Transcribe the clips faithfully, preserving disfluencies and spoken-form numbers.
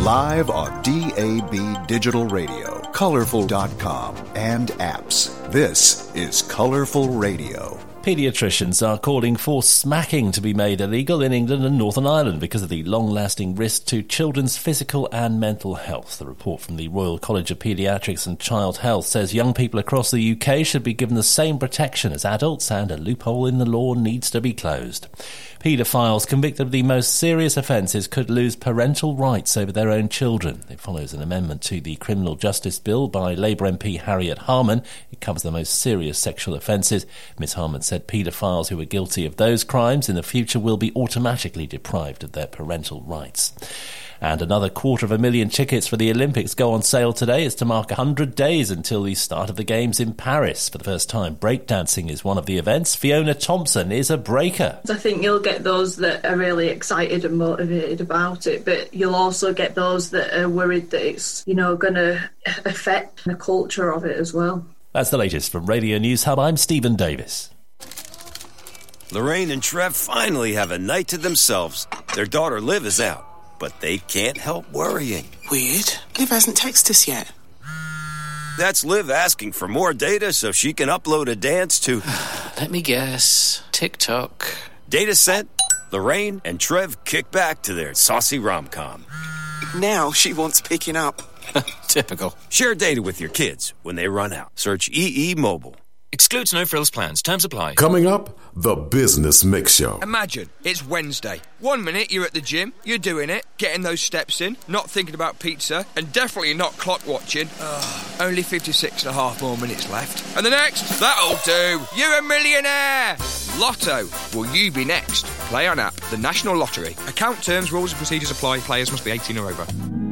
Live on D A B Digital Radio, Colorful dot com, and apps. This is Colorful Radio. Paediatricians are calling for smacking to be made illegal in England and Northern Ireland because of the long-lasting risk to children's physical and mental health. The report from the Royal College of Paediatrics and Child Health says young people across the U K should be given the same protection as adults, and a loophole in the law needs to be closed. Paedophiles convicted of the most serious offences could lose parental rights over their own children. It follows an amendment to the Criminal Justice Bill by Labour M P Harriet Harman. It covers the most serious sexual offences. Miz Harman said paedophiles who are guilty of those crimes in the future will be automatically deprived of their parental rights. And another quarter of a million tickets for the Olympics go on sale today. It's to mark one hundred days until the start of the Games in Paris. For the first time, breakdancing is one of the events. Fiona Thompson is a breaker. I think you'll get those that are really excited and motivated about it, but you'll also get those that are worried that it's, you know, going to affect the culture of it as well. That's the latest from Radio News Hub. I'm Stephen Davis. Lorraine and Trev finally have a night to themselves. Their daughter Liv is out, but they can't help worrying. Weird. Liv hasn't texted us yet. That's Liv asking for more data so she can upload a dance to... Let me guess. TikTok. Data sent, Lorraine and Trev kick back to their saucy rom-com. Now she wants picking up. Typical. Share data with your kids when they run out. Search E E Mobile. Excludes no frills plans. Terms apply. Coming up, the Business Mix Show. Imagine, it's Wednesday. One minute you're at the gym, you're doing it, getting those steps in, not thinking about pizza, and definitely not clock watching. Ugh, only fifty-six and a half more minutes left. And the next, that'll do. You're a millionaire. Lotto. Will you be next? Play on app. The National Lottery. Account terms, rules and procedures apply. Players must be eighteen or over.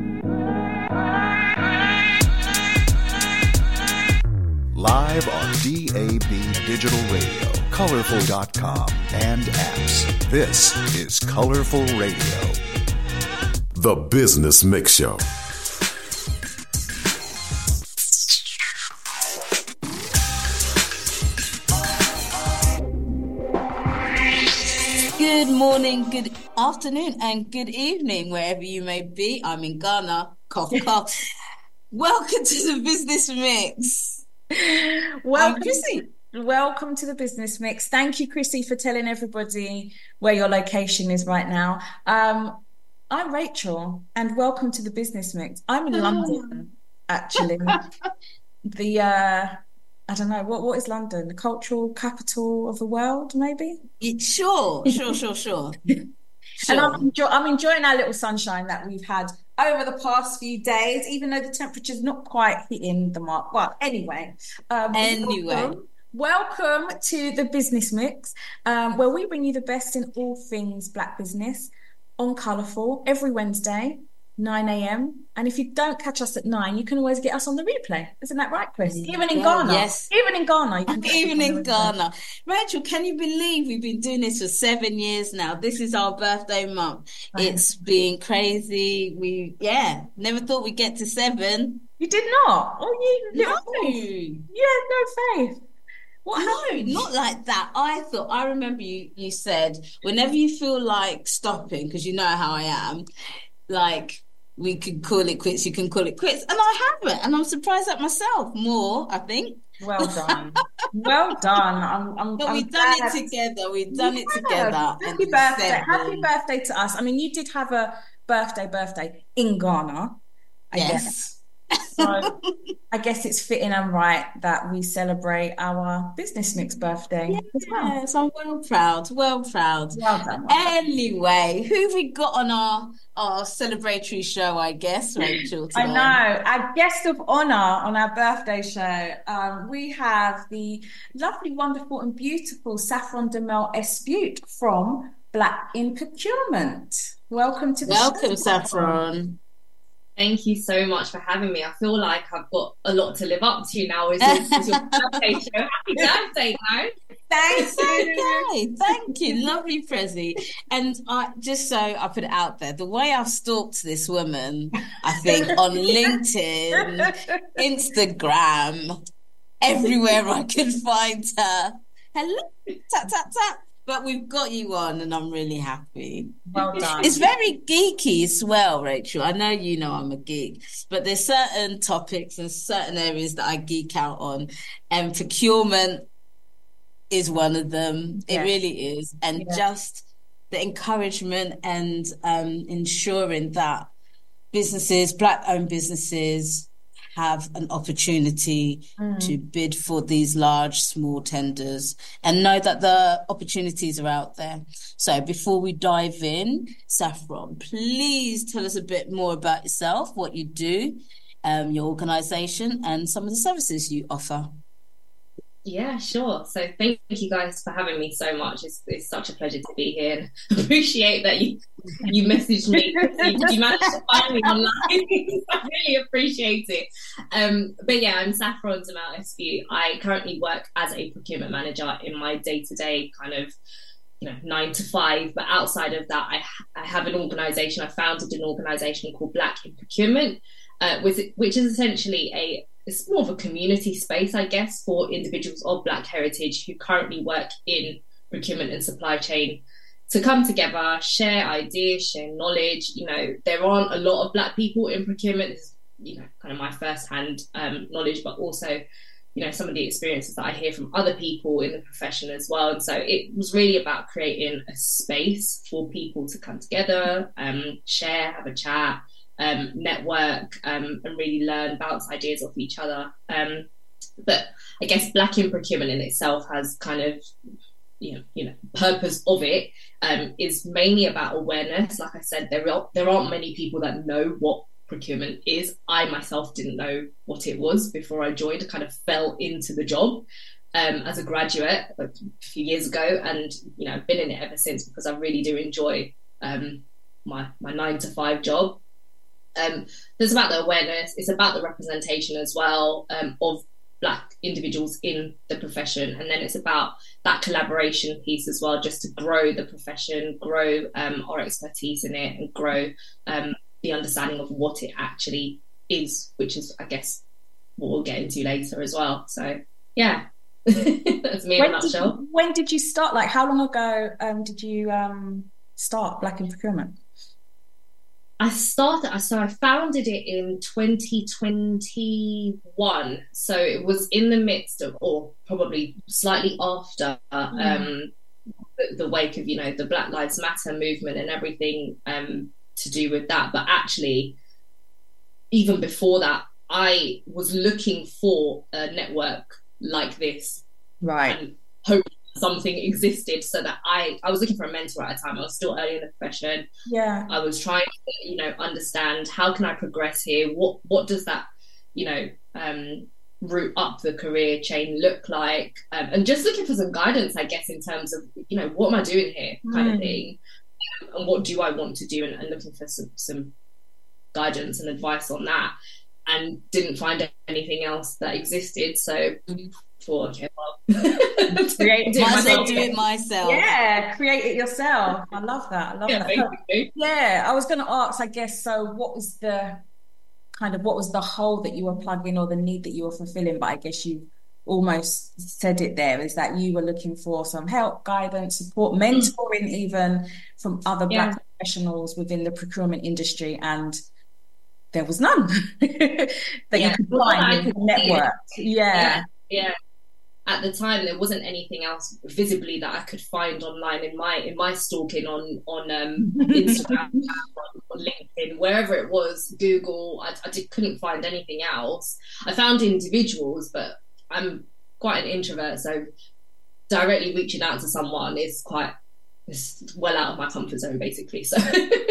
Live on D A B Digital Radio, Colorful dot com, and apps. This is Colorful Radio. The Business Mix Show. Good morning, good afternoon, and good evening, wherever you may be. I'm in Ghana. Cough, cough. Welcome to the Business Mix. Welcome, Chrissy. Welcome to the Business Mix. Thank you, Chrissy, for telling everybody where your location is right now. Um, I'm Rachel, and welcome to the Business Mix. I'm in London, actually. the uh, I don't know what what is London? The cultural capital of the world, maybe. It, sure, sure, sure, sure. Sure. And I'm, enjoy- I'm enjoying our little sunshine that we've had over the past few days, even though the temperature's not quite hitting the mark. Well, anyway. Um, anyway. Welcome, welcome to the Business Mix, um, where we bring you the best in all things Black business on Colourful every Wednesday, nine a.m. And if you don't catch us at nine, you can always get us on the replay. Isn't that right, Chris? Even in yeah, Ghana. Yes. Even in Ghana. You can Even in Ghana. Rachel, can you believe we've been doing this for seven years now? This is our birthday month. Right. It's been crazy. We, yeah, never thought we'd get to seven. You did not? Oh, you No. You had no faith. What no, happened? Not like that. I thought, I remember you, you said, whenever you feel like stopping, because you know how I am, like, we could call it quits, you can call it quits. And I haven't. And I'm surprised at myself more, I think. Well done. Well done. I'm, I'm, but I'm we've glad. done it together. We've done yeah. it together. Happy birthday. Happy birthday to us. I mean, you did have a birthday birthday in Ghana, I yes. guess. So I guess it's fitting and right that we celebrate our Business Mix birthday. Yes, as well. So I'm well proud, well proud. Well done. Well done. Anyway, who have we got on our, our celebratory show, I guess, Rachel, today? I know. Our guest of honour on our birthday show, um, we have the lovely, wonderful and beautiful Saffron Demel Espute from Black in Procurement. Welcome to the Welcome, show. Welcome, Saffron. Thank you so much for having me. I feel like I've got a lot to live up to now. Is your, is your birthday show? Happy birthday, man! Thanks, okay. Thank you, lovely Prezi. And I just so I put it out there, the way I've stalked this woman, I think on LinkedIn, Instagram, everywhere I could find her. Hello, tap tap tap. But we've got you on, and I'm really happy. Well done. It's very geeky as well, Rachel. I know you know I'm a geek, but there's certain topics and certain areas that I geek out on, and procurement is one of them. Yeah. It really is. And Yeah. just the encouragement and um, ensuring that businesses, Black-owned businesses, have an opportunity Mm. to bid for these large, small tenders and know that the opportunities are out there. So before we dive in, Saffron, please tell us a bit more about yourself, what you do, um, your organisation, and some of the services you offer. Yeah, sure. So thank you guys for having me so much. It's, it's such a pleasure to be here. And appreciate that you you messaged me. You, you managed to find me online. I really appreciate it. Um, but yeah, I'm Saffron Zamal Eskew. I currently work as a procurement manager in my day-to-day kind of, you know, nine to five. But outside of that, I, I have an organisation. I founded an organisation called Black in Procurement, uh, with, which is essentially a it's more of a community space, I guess, for individuals of Black heritage who currently work in procurement and supply chain to come together, share ideas, share knowledge. You know, there aren't a lot of Black people in procurement. This is, you know, kind of my first-hand um, knowledge, but also, you know, some of the experiences that I hear from other people in the profession as well. And so it was really about creating a space for people to come together, um, share, have a chat, Um, network um, and really learn, bounce ideas off each other. Um, but I guess Black in Procurement in itself has kind of, you know, you know, purpose of it um, is mainly about awareness. Like I said, there are, there aren't many people that know what procurement is. I myself didn't know what it was before I joined. I kind of fell into the job um, as a graduate like, a few years ago, and you know, I've been in it ever since because I really do enjoy um, my my nine to five job. Um, there's about the awareness, it's about the representation as well um, of Black individuals in the profession, and then it's about that collaboration piece as well, just to grow the profession, grow um, our expertise in it, and grow um, the understanding of what it actually is, which is, I guess, what we'll get into later as well. So yeah, that's me in when a nutshell. Did you, when did you start? Like, how long ago um, did you um, start Black in Procurement? I started, so I founded it in twenty twenty-one. So it was in the midst of, or probably slightly after, um, mm. the, the wake of, you know, the Black Lives Matter movement and everything um, to do with that. But actually, even before that, I was looking for a network like this. Right. And hoping something existed so that I, I was looking for a mentor at a time. I was still early in the profession. Yeah. I was trying to, you know, understand how can I progress here? What what does that, you know, um, route up the career chain look like? Um, and just looking for some guidance, I guess, in terms of, you know, what am I doing here kind mm. of thing? Um, and what do I want to do? And, and looking for some, some guidance and advice on that. And didn't find anything else that existed. So thought, okay, well, create it myself. Do it myself. Yeah, create it yourself. I love that. I love yeah, that. Basically. Yeah, I was going to ask, I guess, so what was the kind of, what was the hole that you were plugging or the need that you were fulfilling? But I guess you almost said it there, is that you were looking for some help, guidance, support, mentoring mm. even from other yeah. Black professionals within the procurement industry, and there was none that yeah. you could find, you could network. Yeah. yeah. Yeah. At the time, there wasn't anything else visibly that I could find online in my in my stalking on on um, Instagram, on, on LinkedIn, wherever it was, Google. I, I did, couldn't find anything else. I found individuals, but I'm quite an introvert, so directly reaching out to someone is quite is well out of my comfort zone, basically. So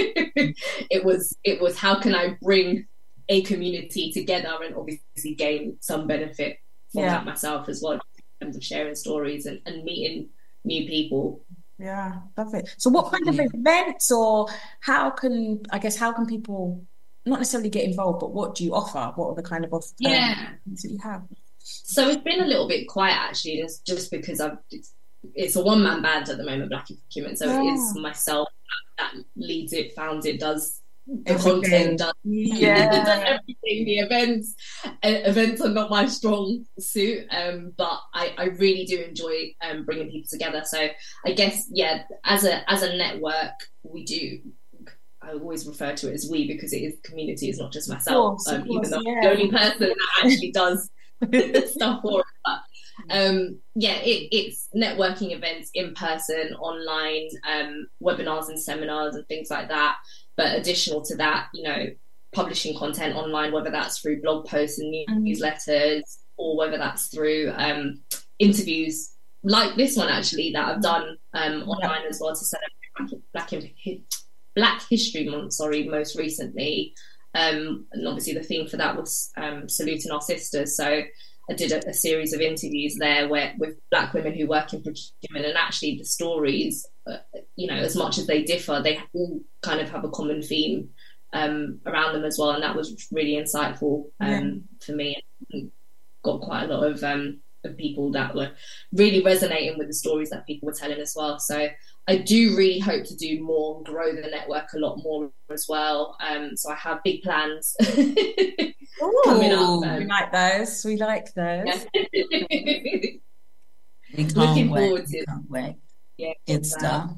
it was it was how can I bring a community together and obviously gain some benefit from yeah. that myself as well, in terms of sharing stories and, and meeting new people. Yeah, love it. So what kind of events, or how can, I guess, how can people not necessarily get involved, but what do you offer? What are the kind of offers yeah. that you have? So it's been a little bit quiet, actually, just, just because I've, it's, it's a one-man band at the moment, Black in Procurement. So yeah. it is myself that leads it, founds it, does the everything. Content done. Yeah. done everything. The events, uh, events are not my strong suit, um, but I, I really do enjoy um, bringing people together. So I guess, yeah, as a as a network, we do. I always refer to it as we because it is community. It's not just myself, course, um, course, even though yeah. I'm the only person that actually does stuff for it. But, um, yeah, it, it's networking events in person, online, um, webinars and seminars and things like that. But additional to that, you know, publishing content online, whether that's through blog posts and newsletters or whether that's through um, interviews like this one actually that I've done um, online as well to celebrate Black, Black, Black History Month, sorry, most recently. Um, and obviously the theme for that was um, saluting our sisters. So I did a, a series of interviews there where with Black women who work in procurement, and actually the stories, uh, you know, as much as they differ, they all kind of have a common theme um, around them as well. And that was really insightful um, yeah. for me. And got quite a lot of, um, of people that were really resonating with the stories that people were telling as well. So I do really hope to do more and grow the network a lot more as well. Um, so I have big plans Ooh, coming up. Um, we like those. We like those. Yeah. we can't Looking wait. forward to we can't wait. Yeah, good stuff.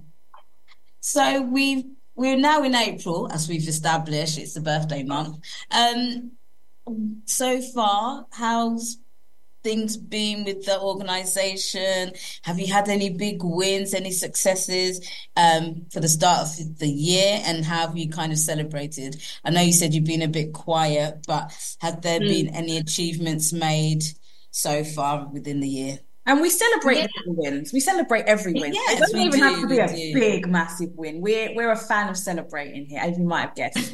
So we we're now in April, as we've established. It's the birthday month. Um, so far, how's things been with the organization? Have you had any big wins, any successes um, for the start of the year, and how have you kind of celebrated? I know you said you've been a bit quiet, but have there mm. been any achievements made so far within the year? And we celebrate yeah. little wins. We celebrate every win. Yes, it doesn't even do, have to be a do. big, massive win. We're we're a fan of celebrating here, as you might have guessed.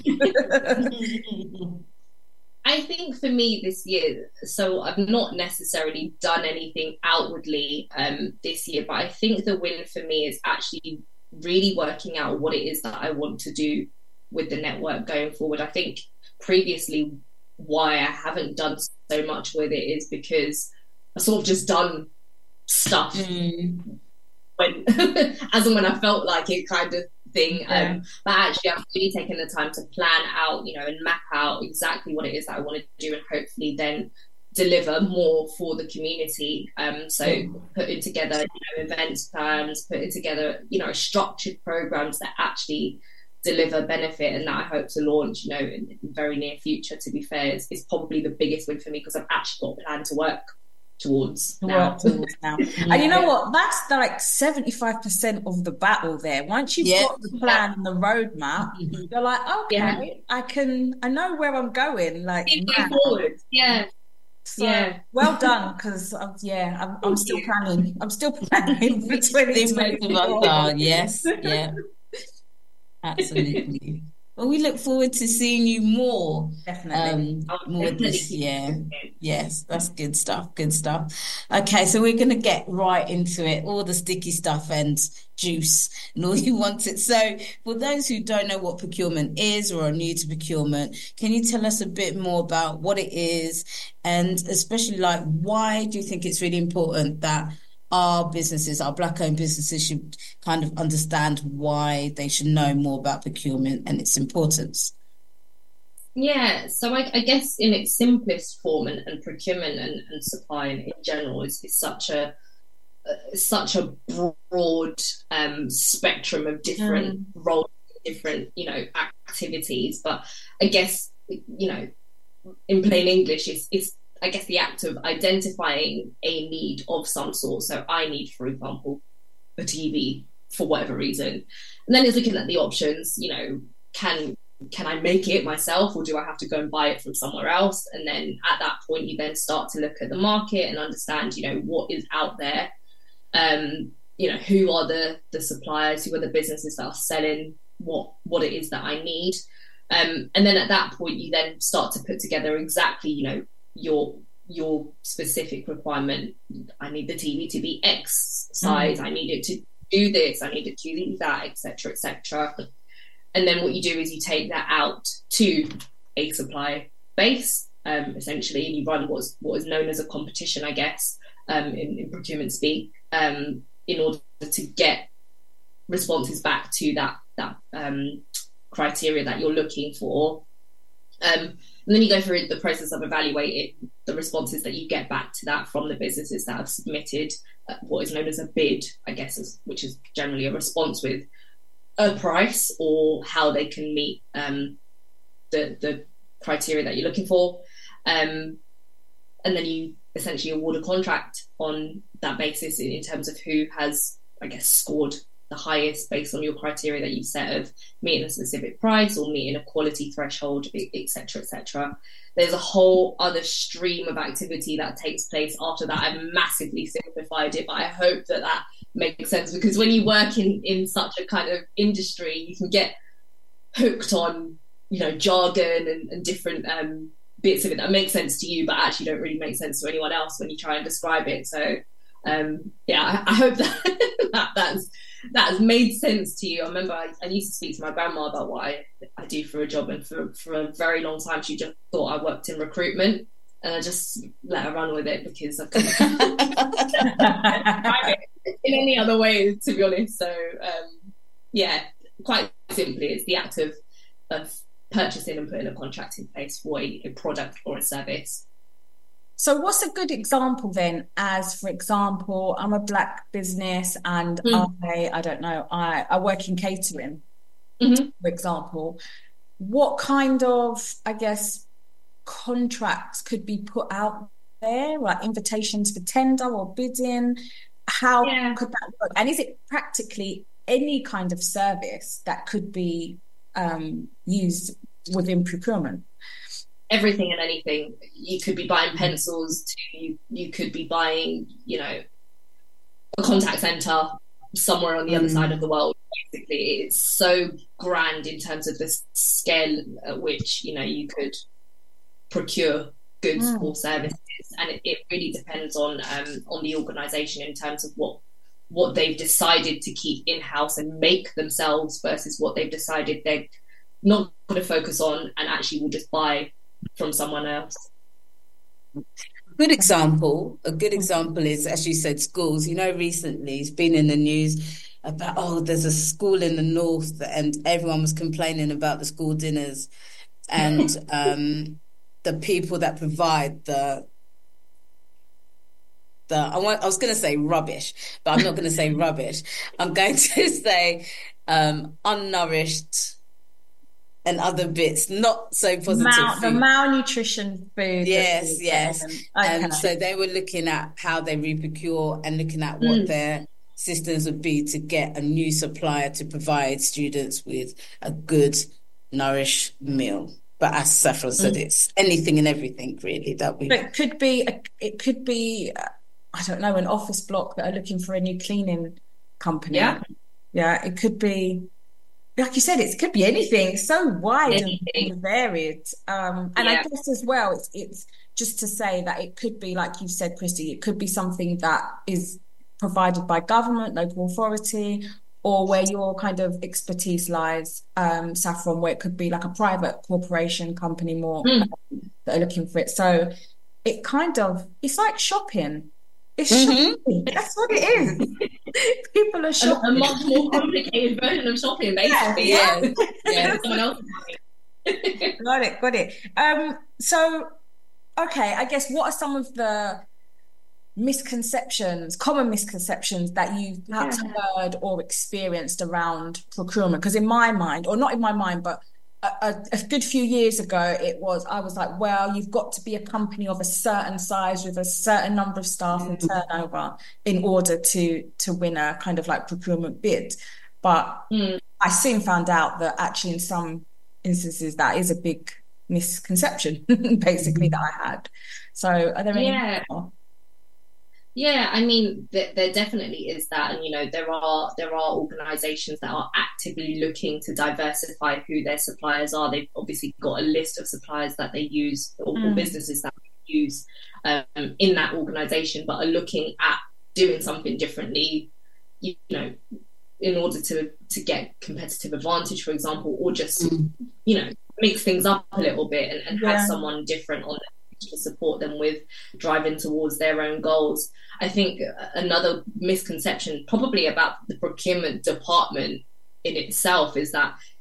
I think for me this year, so I've not necessarily done anything outwardly um, this year, but I think the win for me is actually really working out what it is that I want to do with the network going forward. I think previously why I haven't done so much with it is because I sort of just done stuff mm. when as and when I felt like it kind of thing. Yeah. Um, but actually I've really taken the time to plan out, you know, and map out exactly what it is that I want to do and hopefully then deliver more for the community. Um, so mm. putting together, you know, events plans, putting together, you know, structured programs that actually deliver benefit and that I hope to launch, you know, in, in the very near future, to be fair, is, is probably the biggest win for me because I've actually got a plan to work towards now. towards now. yeah. And you know what? That's like seventy-five percent of the battle there. Once you've yep. got the plan and the roadmap, you're like, okay, yeah. I can, I know where I'm going. Like, forward. Yeah. So, yeah. Well done, because yeah, I'm, I'm still planning. I'm still planning for twenty twenty-four. Yes, yeah. Absolutely. Well, we look forward to seeing you more. Definitely. Um, more this year. Yes, that's good stuff. Good stuff. Okay, so we're going to get right into it. All the sticky stuff and juice and all you want it. So for those who don't know what procurement is or are new to procurement, can you tell us a bit more about what it is, and especially like why do you think it's really important that our businesses, our Black-owned businesses, should kind of understand why they should know more about procurement and its importance? Yeah, so I, I guess in its simplest form, and, and procurement and, and supply in, in general is, is such a uh, such a broad um, spectrum of different mm. roles, different you know activities. But I guess you know, in plain English, it's it's I guess the act of identifying a need of some sort. So I need, for example, a T V for whatever reason. And then it's looking at the options, you know, can can I make it myself or do I have to go and buy it from somewhere else? And then at that point, you then start to look at the market and understand, you know, what is out there. Um, you know, who are the, the suppliers, who are the businesses that are selling what, what it is that I need. Um, and then at that point, you then start to put together exactly, you know, your your specific requirement. I need the T V to be X size. Mm. I need it to do this. I need it to do that, et cetera, et cetera. And then what you do is you take that out to a supply base, um, essentially, and you run what's what is known as a competition, I guess, um, in, in procurement speak, um, in order to get responses back to that that um, criteria that you're looking for. Um, and then you go through the process of evaluating the responses that you get back to that from the businesses that have submitted uh, what is known as a bid, I guess, is, which is generally a response with a price or how they can meet um, the, the criteria that you're looking for. Um, and then you essentially award a contract on that basis in, in terms of who has, I guess, scored the highest based on your criteria that you set of meeting a specific price or meeting a quality threshold, et cetera, et cetera. There's a whole other stream of activity that takes place after that. I've massively simplified it, but I hope that that makes sense, because when you work in, in such a kind of industry, you can get hooked on, you know, jargon and, and different um, bits of it that make sense to you, but actually don't really make sense to anyone else when you try and describe it. So, um, yeah, I, I hope that, that that's that has made sense to you. I remember I, I used to speak to my grandma about what I, I do for a job, and for, for a very long time she just thought I worked in recruitment, and I just let her run with it because I couldn't describe it in any other way, to be honest. So um, yeah, quite simply, it's the act of of purchasing and putting a contract in place for a, a product or a service. So what's a good example then, as for example, I'm a black business and mm. I, I don't know, I, I work in catering, mm-hmm. for example. What kind of, I guess, contracts could be put out there, like invitations for tender or bidding? How yeah. could that work? And is it practically any kind of service that could be um, used within procurement? Everything and anything. You could be buying pencils to you, you could be buying, you know, a contact center somewhere on the mm. other side of the world. Basically, it's so grand in terms of the scale at which, you know, you could procure goods mm. or services, and it, it really depends on um, on the organisation in terms of what what they've decided to keep in-house and make themselves versus what they've decided they're not going to focus on and actually will just buy from someone else. Good example. A good example is, as you said, schools. You know, recently it's been in the news about, oh, there's a school in the north, and everyone was complaining about the school dinners and um, the people that provide the the. I want. I was going to say rubbish, but I'm not going to say rubbish. I'm going to say um, unnourished and other bits, not so positive. Mal- the malnutrition food. Yes, yes. Okay. And so they were looking at how they reprocure and looking at what mm. their systems would be to get a new supplier to provide students with a good, nourished meal. But as Saffron said, mm. it's anything and everything really that we. But it could be. A, it could be. I don't know, an office block that are looking for a new cleaning company. Yeah, yeah. It could be. Like you said, it could be anything. It's so wide anything. and varied. Um, and yeah. I guess as well, it's, it's just to say that it could be, like you said, Christy, it could be something that is provided by government, local authority, or where your kind of expertise lies, um, Saffron, where it could be like a private corporation company more mm. um, that are looking for it. So it kind of, it's like shopping. It's mm-hmm. shopping. That's what it is. People are shopping. A, a much more complicated version of shopping, basically. Yeah, yeah. yeah. Someone else is got it, got it. Um, so, okay, I guess what are some of the misconceptions, common misconceptions that you've perhaps yeah. heard or experienced around procurement? Because in my mind, or not in my mind, but A, a, a good few years ago, it was, I was like, well, you've got to be a company of a certain size with a certain number of staff and turnover in order to to win a kind of like procurement bid. But mm. I soon found out that actually in some instances that is a big misconception, basically, that I had. So are there any yeah. more? Yeah, I mean, there, there definitely is that, and you know, there are there are organisations that are actively looking to diversify who their suppliers are. They've obviously got a list of suppliers that they use, or, mm. or businesses that they use um, in that organisation, but are looking at doing something differently, you know, in order to to get competitive advantage, for example, or just mm. you know, mix things up a little bit and, and yeah. have someone different on to support them with driving towards their own goals. I think another misconception probably about the procurement department in itself is that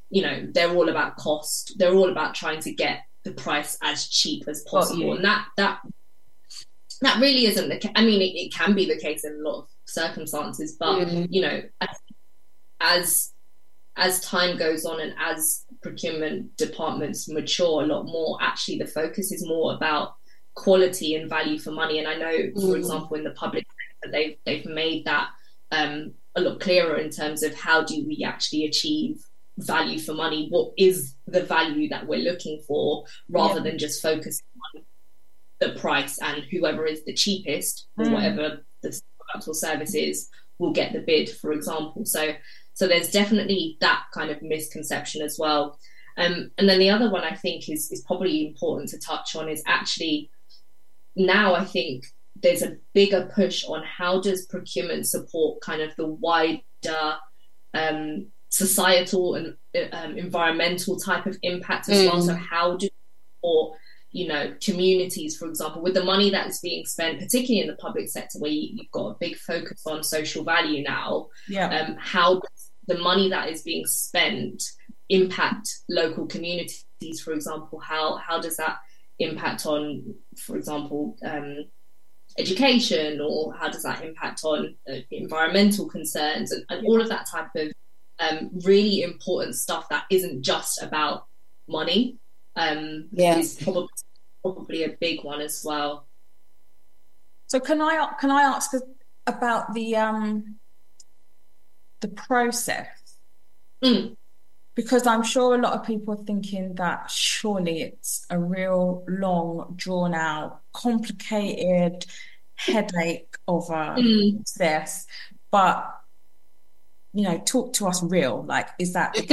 you know, they're all about cost. They're all about trying to get the price as cheap as possible. And that that that really isn't the case. I mean, it, it can be the case in a lot of circumstances, but mm. you know, as as time goes on and as procurement departments mature a lot more, actually the focus is more about quality and value for money. And I know, for mm. example, in the public sector, they've they've made that um, a lot clearer in terms of how do we actually achieve value for money? What is the value that we're looking for, rather yeah. than just focusing on the price, and whoever is the cheapest or mm. whatever the product or service is will get the bid, for example. So so there's definitely that kind of misconception as well. Um, and then the other one I think is is probably important to touch on is actually now I think there's a bigger push on how does procurement support kind of the wider um, societal and um, environmental type of impact as mm. well. So how do you support, you know, communities, for example, with the money that is being spent, particularly in the public sector where you, you've got a big focus on social value now. Yeah. Um, how does the money that is being spent impact local communities, for example? How how does that impact on, for example, um, education, or how does that impact on uh, environmental concerns, and, and all of that type of um, really important stuff that isn't just about money. Um, yeah, is probably probably a big one as well. So can I can I ask about the um the process? Mm. Because I'm sure a lot of people are thinking that surely it's a real long, drawn out, complicated headache of a mm. process. But, you know, talk to us real. Like, is that the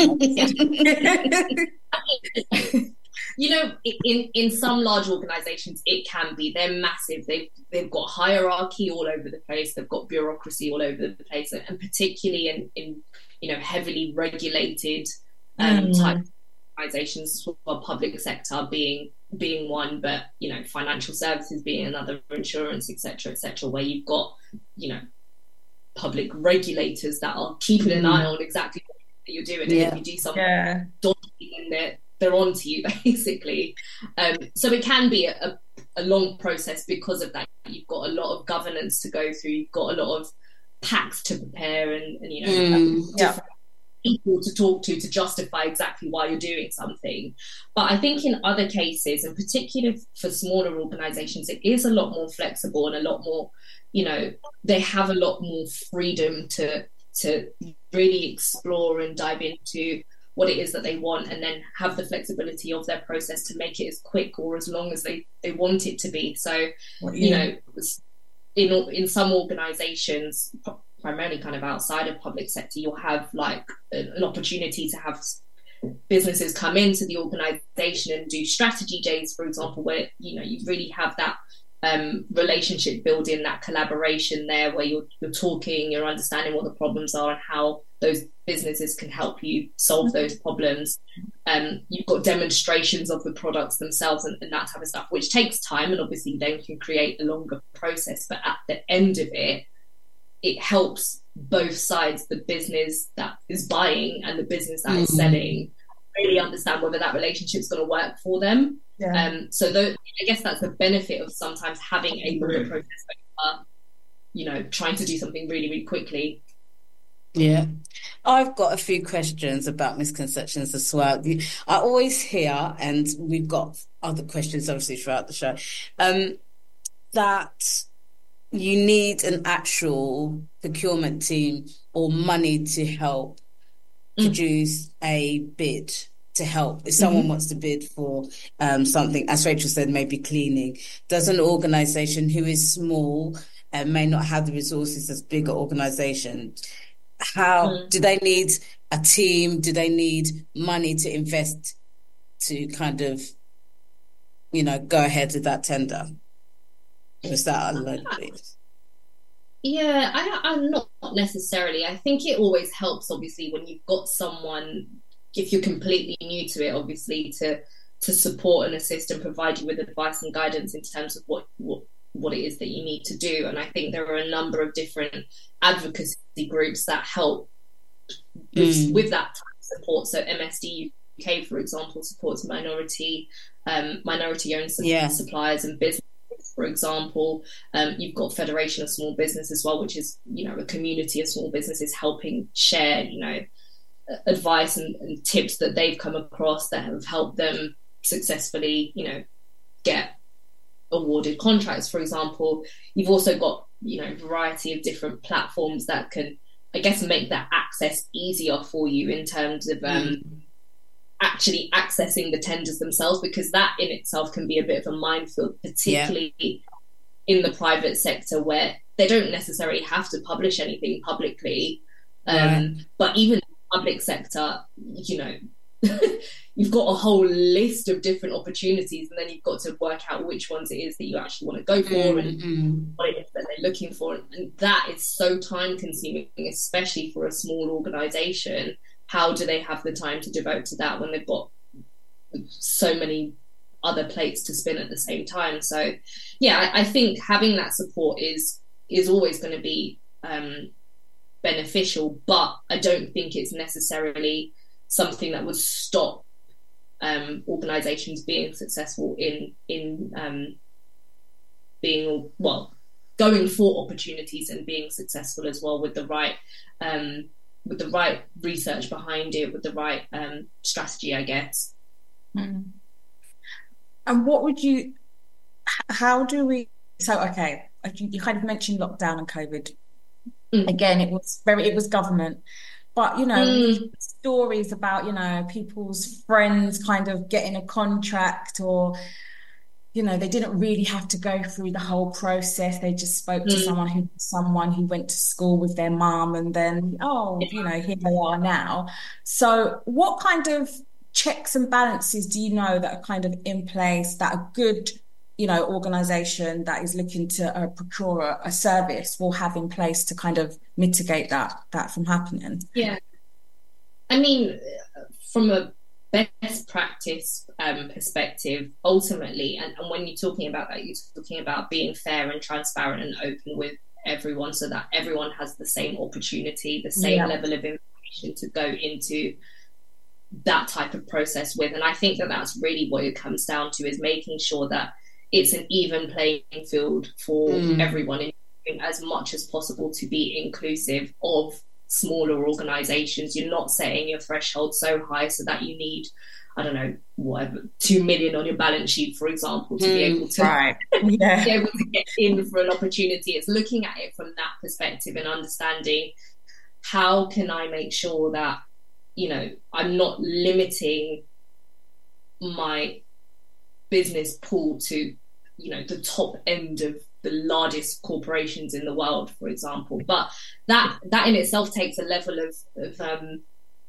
case? You know, in, in some large organisations, it can be. They're massive. They've they've got hierarchy all over the place. They've got bureaucracy all over the place, and particularly in, in you know, heavily regulated um, mm. type organisations, well, public sector being being one, but you know, financial services being another, insurance, et cetera, et cetera, where you've got, you know, public regulators that are keeping mm. an eye on exactly what you're doing, yeah. and if you do something yeah. dodgy, then they're they're on to you, basically. Um, so it can be a, a, a long process because of that. You've got a lot of governance to go through. You've got a lot of packs to prepare, and, and you know, mm, yeah. people to talk to to justify exactly why you're doing something. But I think in other cases, and particularly for smaller organisations, it is a lot more flexible and a lot more, you know, they have a lot more freedom to to really explore and dive into what it is that they want, and then have the flexibility of their process to make it as quick or as long as they, they want it to be. So, well, yeah. you know, in in some organisations, primarily kind of outside of public sector, you'll have like an opportunity to have businesses come into the organisation and do strategy days, for example, where, you know, you really have that um, relationship building, that collaboration there, where you're you're talking, you're understanding what the problems are and how those businesses can help you solve those problems. Um, you've got demonstrations of the products themselves and, and that type of stuff, which takes time and obviously then can create a longer process. But at the end of it, it helps both sides, the business that is buying and the business that mm-hmm. is selling, really understand whether that relationship is going to work for them. Yeah. Um, so th- I guess that's the benefit of sometimes having a longer process, uh, you know, trying to do something really, really quickly. Yeah, I've got a few questions about misconceptions as well. I always hear, and we've got other questions obviously throughout the show, um, that you need an actual procurement team or money to help mm. produce a bid, to help. If someone mm-hmm. wants to bid for um, something, as Rachel said, maybe cleaning, does an organisation who is small and may not have the resources as bigger organisations, how mm. do they need a team? Do they need money to invest to kind of, you know, go ahead with that tender? Or is that a load of it? Yeah, I, I'm not necessarily. I think it always helps, obviously, when you've got someone, if you're completely new to it, obviously, to to support and assist and provide you with advice and guidance in terms of what what what it is that you need to do. And I think there are a number of different advocacy groups that help with, mm. with that type support. So M S D U K, for example, supports minority um, minority-owned su- Yeah. suppliers and businesses. For example, um, you've got Federation of Small Business as well, which is, you know, a community of small businesses helping share, you know, advice and, and tips that they've come across that have helped them successfully, you know, get awarded contracts, for example. You've also got, you know, a variety of different platforms that can, I guess, make that access easier for you in terms of um, mm. actually accessing the tenders themselves, because that in itself can be a bit of a minefield, particularly yeah. in the private sector, where they don't necessarily have to publish anything publicly. Um, right. But even public sector, you know, you've got a whole list of different opportunities, and then you've got to work out which ones it is that you actually want to go for mm-hmm. and what it is that they're looking for. And that is so time consuming, especially for a small organization. How do they have the time to devote to that when they've got so many other plates to spin at the same time? So yeah, I, I think having that support is is always going to be um beneficial, but I don't think it's necessarily something that would stop um, organisations being successful in in um, being well going for opportunities and being successful as well, with the right um, with the right research behind it, with the right um, strategy, I guess. Mm. And what would you? How do we? So okay, you kind of mentioned lockdown and COVID. Mm. Again, it was very, it was government, but you know, mm. stories about, you know, people's friends kind of getting a contract, or, you know, they didn't really have to go through the whole process. They just spoke mm. to someone who, someone who went to school with their mum, and then, oh, you know, here they are now. So what kind of checks and balances do you know that are kind of in place that a good, you know, organisation that is looking to uh, procure a, a service will have in place to kind of mitigate that that from happening? Yeah, I mean, from a best practice um, perspective, ultimately, and, and when you're talking about that, you're talking about being fair and transparent and open with everyone, so that everyone has the same opportunity, the same yeah. level of information to go into that type of process with. And I think that that's really what it comes down to, is making sure that it's an even playing field for mm. everyone, and doing as much as possible to be inclusive of smaller organisations. You're not setting your threshold so high so that you need, I don't know, whatever, two million on your balance sheet, for example, to mm, be able to, right. yeah. be able to get in for an opportunity. It's looking at it from that perspective and understanding, how can I make sure that, you know, I'm not limiting my business pool to, you know, the top end of the largest corporations in the world, for example. But that that in itself takes a level of, of um,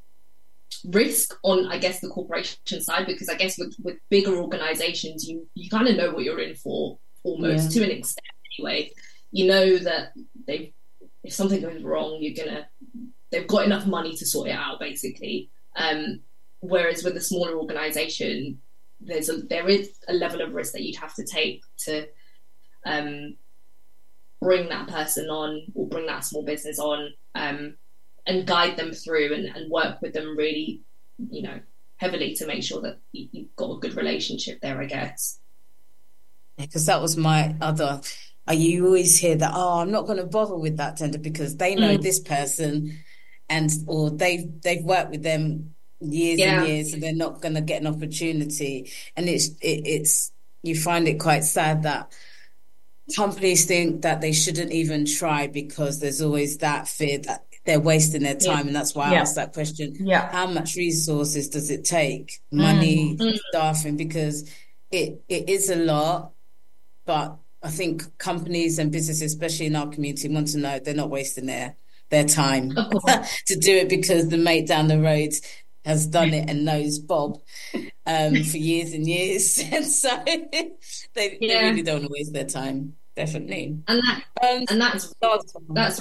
risk on, I guess, the corporation side, because I guess with, with bigger organizations, you you kind of know what you're in for, almost yeah. to an extent anyway. You know that they, if something goes wrong, you're gonna they've got enough money to sort it out, basically. Um, whereas with a smaller organization, there's a there is a level of risk that you'd have to take to um, bring that person on, or bring that small business on, um, and guide them through and, and work with them really, you know, heavily to make sure that you, you've got a good relationship there, I guess. Because that was my other. Uh, you always hear that, oh, I'm not going to bother with that tender because they know mm. this person, and or they've they've worked with them years yeah. and years, and they're not going to get an opportunity. And it's it, it's you find it quite sad that companies think that they shouldn't even try, because there's always that fear that they're wasting their time. Yeah. And that's why I yeah. asked that question. Yeah. How much resources does it take? Money, mm. staffing, because it it is a lot, but I think companies and businesses, especially in our community, want to know they're not wasting their their time to do it, because the mate down the road has done it and knows Bob um, for years and years. And so they, yeah. they really don't want to waste their time, definitely. And that um, and that's that's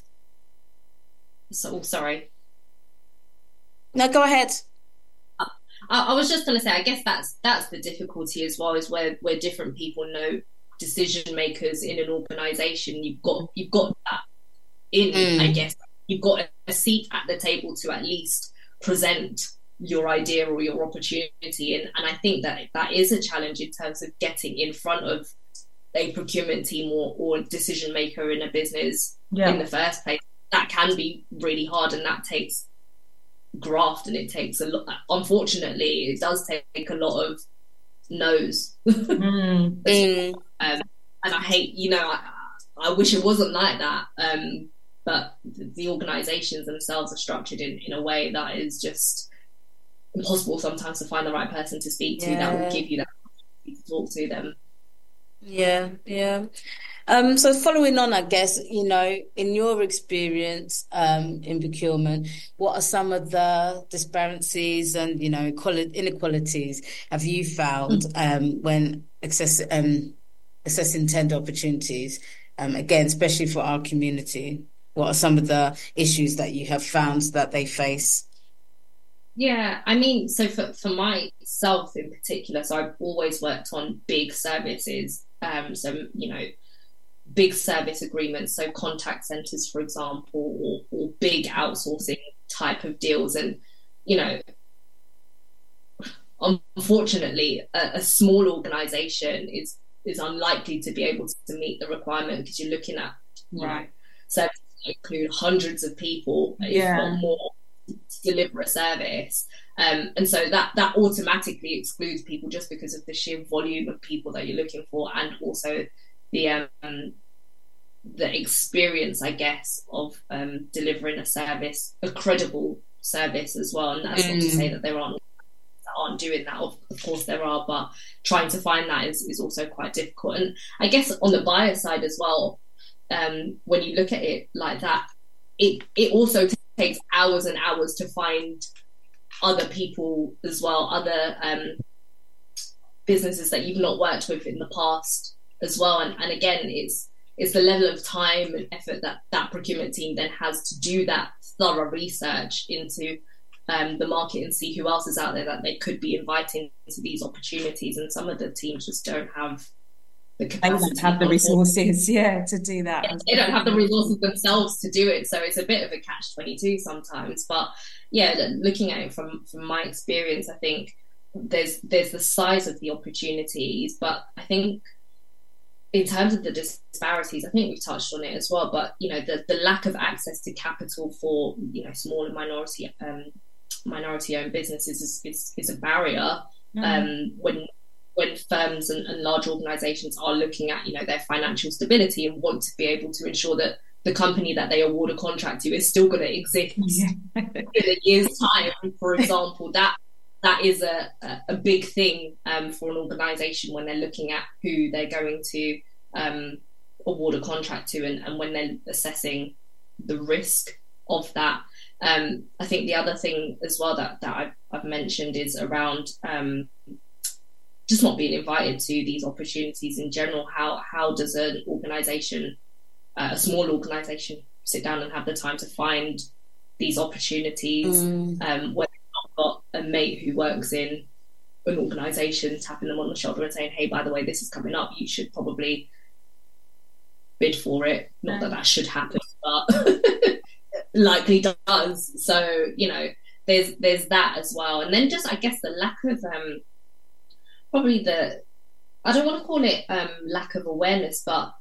so sorry. No, go ahead. I, I was just going to say, I guess that's that's the difficulty as well, is where where different people know decision makers in an organisation. You've got you've got that in, mm. I guess. You've got a seat at the table to at least present your idea or your opportunity. And, and I think that that is a challenge in terms of getting in front of a procurement team or, or a decision maker in a business yeah. in the first place. That can be really hard, and that takes graft, and it takes a lot. Unfortunately, it does take a lot of no's. mm. um, and I hate, you know, I, I wish it wasn't like that. Um, but the, the organisations themselves are structured in, in a way that is just impossible sometimes to find the right person to speak to yeah. that will give you that opportunity to talk to them. Yeah, yeah. Um, so following on, I guess, you know, in your experience um, in procurement, what are some of the disparities and, you know, inequalities have you found um, when access, um, assessing tender opportunities? Um, again, especially for our community, what are some of the issues that you have found that they face? Yeah, I mean, so for, for myself in particular, so I've always worked on big services. Um, so, you know, big service agreements, so contact centres, for example, or, or big outsourcing type of deals. And, you know, unfortunately, a, a small organisation is is unlikely to be able to meet the requirement, because you're looking at, you right. know, services that include hundreds of people, yeah. if not more, to deliver a service. Um, and so that that automatically excludes people just because of the sheer volume of people that you're looking for, and also the um, the experience, I guess, of um, delivering a service, a credible service as well. And that's mm. not to say that there aren't that aren't doing that. Of, of course there are, but trying to find that is, is also quite difficult. And I guess on the buyer side as well, um, when you look at it like that, it it also takes hours and hours to find other people as well, other um, businesses that you've not worked with in the past as well. And, and again, it's it's the level of time and effort that that procurement team then has to do that thorough research into um, the market and see who else is out there that they could be inviting to these opportunities. And some of the teams just don't have the capacity. They don't have the resources, yeah, to do that. Yeah, they don't have the resources themselves to do it. So it's a bit of a catch twenty-two sometimes. But yeah, looking at it from, from my experience, I think there's there's the size of the opportunities, but I think in terms of the disparities, I think we've touched on it as well, but you know, the, the lack of access to capital for, you know, small and minority um, minority owned businesses is, is, is a barrier. Mm. Um, when when firms and, and large organisations are looking at, you know, their financial stability and want to be able to ensure that the company that they award a contract to is still going to exist yeah. in a year's time, for example, that that is a, a big thing um, for an organisation when they're looking at who they're going to um, award a contract to, and, and when they're assessing the risk of that. Um, I think the other thing as well that, that I've, I've mentioned is around um, just not being invited to these opportunities in general. How how does an organisation, uh, a small organisation, sit down and have the time to find these opportunities mm. um, when they've not got a mate who works in an organisation tapping them on the shoulder and saying, hey, by the way, this is coming up, you should probably bid for it. Not that that should happen, but likely does. So, you know, there's there's that as well. And then just, I guess, the lack of um, probably the, I don't want to call it um, lack of awareness, but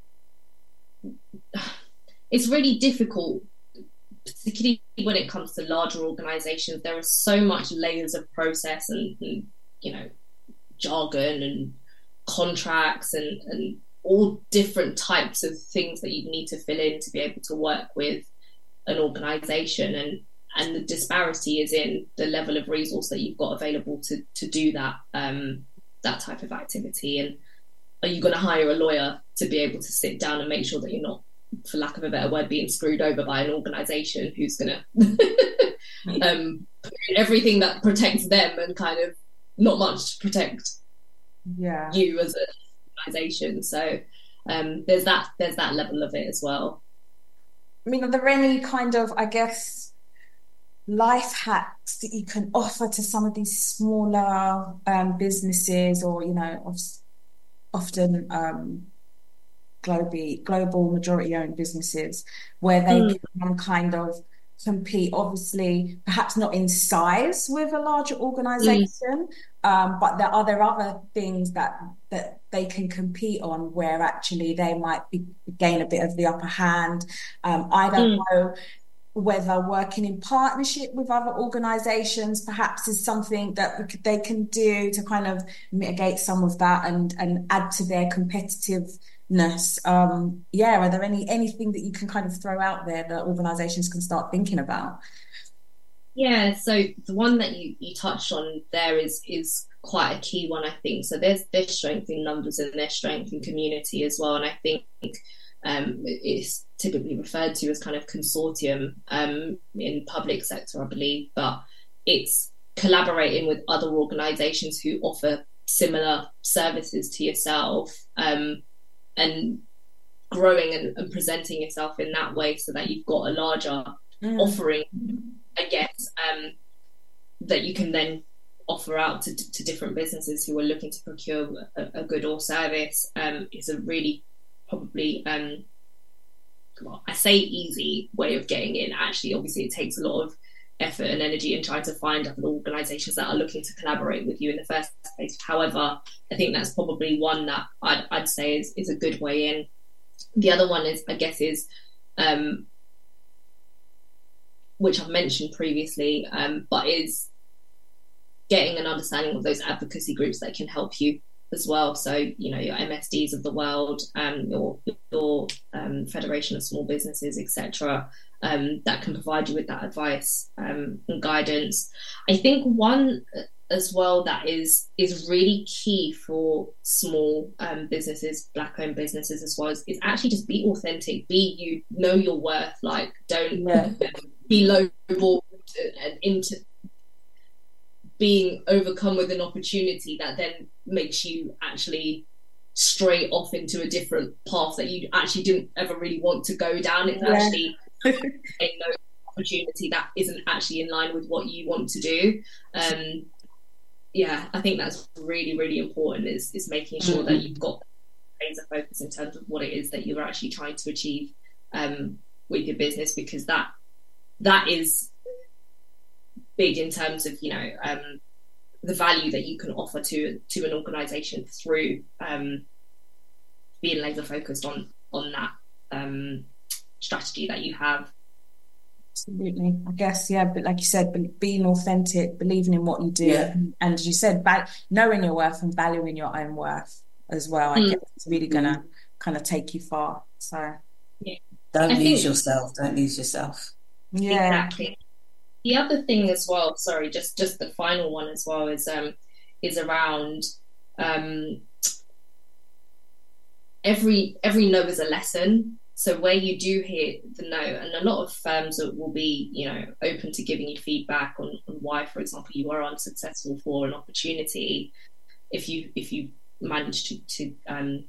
it's really difficult, particularly when it comes to larger organisations. There are so much layers of process and, and you know, jargon and contracts and, and all different types of things that you need to fill in to be able to work with an organisation. And and the disparity is in the level of resource that you've got available to to do that um, that type of activity. And are you going to hire a lawyer to be able to sit down and make sure that you're not, for lack of a better word, being screwed over by an organisation who's going to um, put in everything that protects them and kind of not much to protect yeah. you as an organisation? So um, there's that there's that level of it as well. I mean, are there any kind of, I guess, life hacks that you can offer to some of these smaller um, businesses, or, you know, often um, globally, global majority-owned businesses, where they mm. can kind of compete, obviously, perhaps not in size with a larger organization, mm. um, but there are there other things that that they can compete on where actually they might be, gain a bit of the upper hand. Um, I don't mm. know whether working in partnership with other organizations perhaps is something that they can do to kind of mitigate some of that and, and add to their competitiveness. Um, yeah, are there any anything that you can kind of throw out there that organizations can start thinking about? Yeah, so the one that you, you touched on there is is quite a key one, I think. So there's there's strength in numbers and there's strength in community as well. And I think um, it's typically referred to as kind of consortium um, in public sector, I believe, but it's collaborating with other organisations who offer similar services to yourself um, and growing and, and presenting yourself in that way so that you've got a larger mm. offering, I guess, um, that you can then offer out to, to different businesses who are looking to procure a, a good or service um, is a really probably, um, well, I say easy way of getting in. Actually, obviously, it takes a lot of effort and energy in trying to find other organisations that are looking to collaborate with you in the first place. However, I think that's probably one that I'd, I'd say is, is a good way in. The other one is, I guess, is um, which I've mentioned previously, um, but is getting an understanding of those advocacy groups that can help you as well. So, you know, your M S Ds of the world, um, your your um, Federation of Small Businesses, et cetera, um, that can provide you with that advice um, and guidance. I think one as well that is is really key for small um, businesses, Black-owned businesses as well, is, is actually just be authentic, be you, know your worth. Like, don't yeah. be lowballed and into being overcome with an opportunity that then makes you actually stray off into a different path that you actually didn't ever really want to go down. It's yeah. actually a no opportunity that isn't actually in line with what you want to do. Um, yeah, I think that's really, really important is, is making sure mm-hmm. that you've got laser focus in terms of what it is that you're actually trying to achieve um, with your business, because that that is big in terms of, you know, um, the value that you can offer to to an organisation through um, being laser focused on on that um, strategy that you have. Absolutely, I guess, yeah. But like you said, being authentic, believing in what you do, yeah. and as you said, knowing your worth and valuing your own worth as well. I mm. guess it's really gonna mm. kind of take you far. So yeah. don't I lose think... yourself. Don't lose yourself. Yeah, exactly. The other thing as well, sorry, just just the final one as well is um is around um every every no is a lesson. So where you do hear the no, and a lot of firms will be, you know, open to giving you feedback on, on why, for example, you are unsuccessful for an opportunity, if you if you manage to to um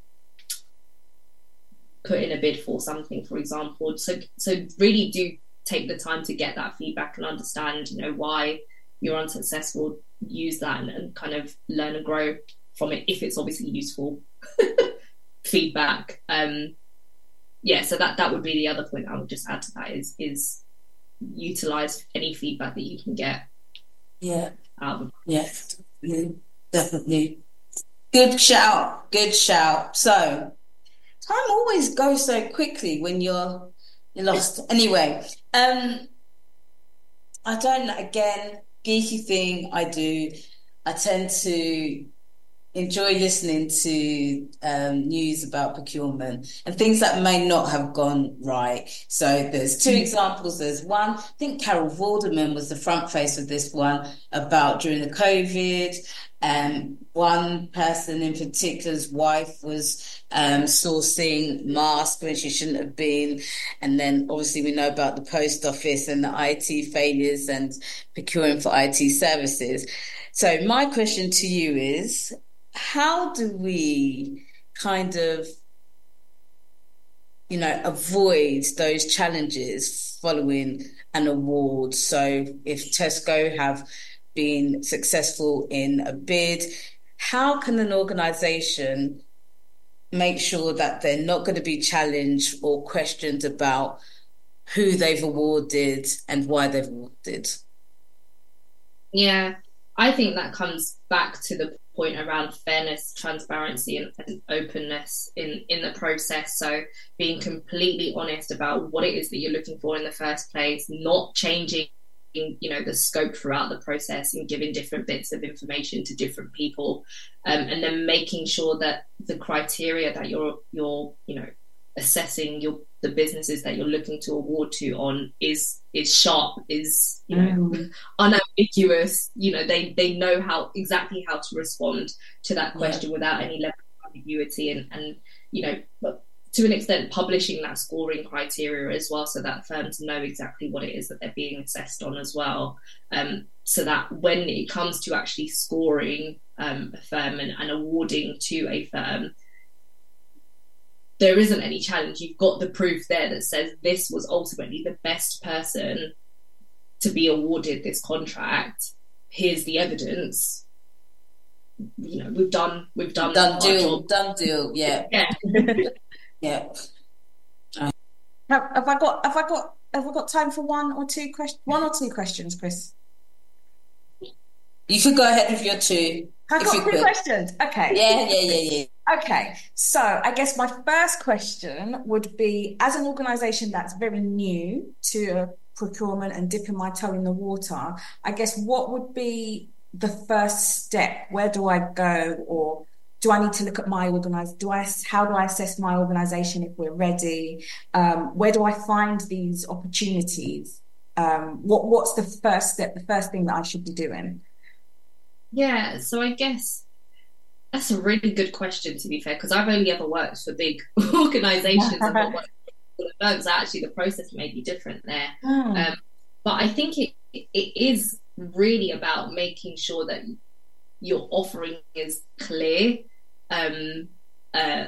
put in a bid for something, for example. So so really do take the time to get that feedback and understand, you know, why you're unsuccessful. Use that and, and kind of learn and grow from it if it's obviously useful feedback. Um, yeah, so that that would be the other point I would just add to that is is utilize any feedback that you can get. Yeah, out of yeah, yeah, definitely. Good shout, good shout. So time always goes so quickly when you're you're lost. Anyway, um, I don't. Again, geeky thing I do. I tend to enjoy listening to um, news about procurement and things that may not have gone right. So there's two examples. There's one, I think Carol Vorderman was the front face of this one about during the COVID. Um, one person in particular's wife was um, sourcing masks when she shouldn't have been. And then obviously we know about the post office and the I T failures and procuring for I T services. So my question to you is, how do we kind of, you know, avoid those challenges following an award? So if Tesco have been successful in a bid, how can an organisation make sure that they're not going to be challenged or questioned about who they've awarded and why they've awarded. Yeah, I think that comes back to the point around fairness, transparency, and, and openness in, in the process. So being completely honest about what it is that you're looking for in the first place, not changing, you know, the scope throughout the process and giving different bits of information to different people, um, and then making sure that the criteria that you're you're you know assessing your the businesses that you're looking to award to on is is sharp, is you know mm. unambiguous. You know, they they know how exactly how to respond to that question yeah. without any level of ambiguity, and and you know, but to an extent publishing that scoring criteria as well, so that firms know exactly what it is that they're being assessed on as well, um, so that when it comes to actually scoring um, a firm and, and awarding to a firm, there isn't any challenge. You've got the proof there that says this was ultimately the best person to be awarded this contract. Here's the evidence. You know, we've done we've done done deal, job. done deal. Yeah, yeah, yeah. Have, have I got have I got have I got time for one or two questions? One or two questions, Chris? You could go ahead with your two. I've got two could. questions. Okay. Yeah, yeah, yeah, yeah. Okay. So I guess my first question would be, as an organisation that's very new to procurement and dipping my toe in the water, I guess what would be the first step? Where do I go? Or do I need to look at my organisation? Do I, how do I assess my organisation if we're ready? Um, where do I find these opportunities? Um, what What's the first step, the first thing that I should be doing? Yeah, so I guess that's a really good question, to be fair, because I've only ever worked for big organisations and not worked for the firms. Actually, the process may be different there. Oh. Um, but I think it it is really about making sure that your offering is clear, um, uh,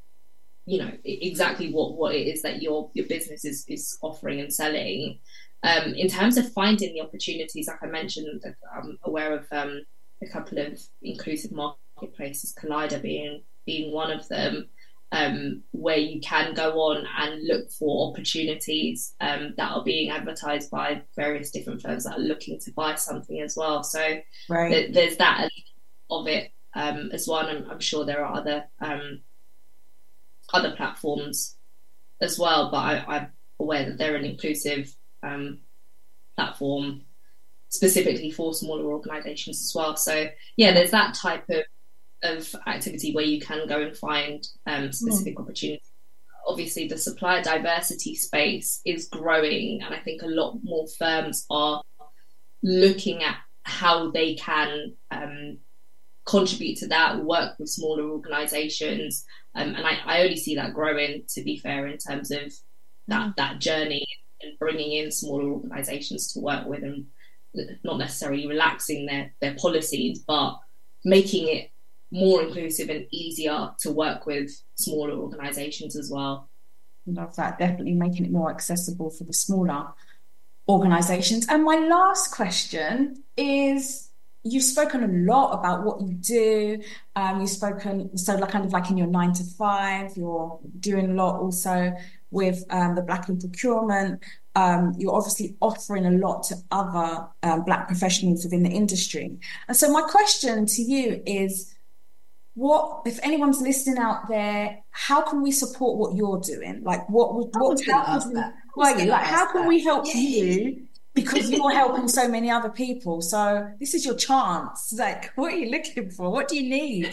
you know, exactly what, what it is that your, your business is, is offering and selling. Um, in terms of finding the opportunities, like I mentioned, I'm aware of um, a couple of inclusive marketplaces, Collider being being one of them, um, where you can go on and look for opportunities um, that are being advertised by various different firms that are looking to buy something as well. So right. th- there's that of it um, as well. And I'm, I'm sure there are other um, other platforms as well, but I, I'm aware that they're an inclusive um, platform specifically for smaller organisations as well. So yeah, there's that type of of activity where you can go and find um, specific mm. opportunities. Obviously, the supplier diversity space is growing, and I think a lot more firms are looking at how they can um, contribute to that, work with smaller organisations, um, and I, I only see that growing, to be fair, in terms of that mm. that journey and bringing in smaller organisations to work with, and not necessarily relaxing their, their policies, but making it more inclusive and easier to work with smaller organisations as well. Love that. Definitely making it more accessible for the smaller organisations. And my last question is, you've spoken a lot about what you do. Um, you've spoken, so like kind of like in your nine to five, you're doing a lot also with um, the Black in Procurement. Um, you're obviously offering a lot to other um, Black professionals within the industry. And so my question to you is, what, if anyone's listening out there, how can we support what you're doing? Like, what would, what, how could we, well, like, how can we help yeah. you? Because you're helping so many other people. So this is your chance. Like, what are you looking for? What do you need?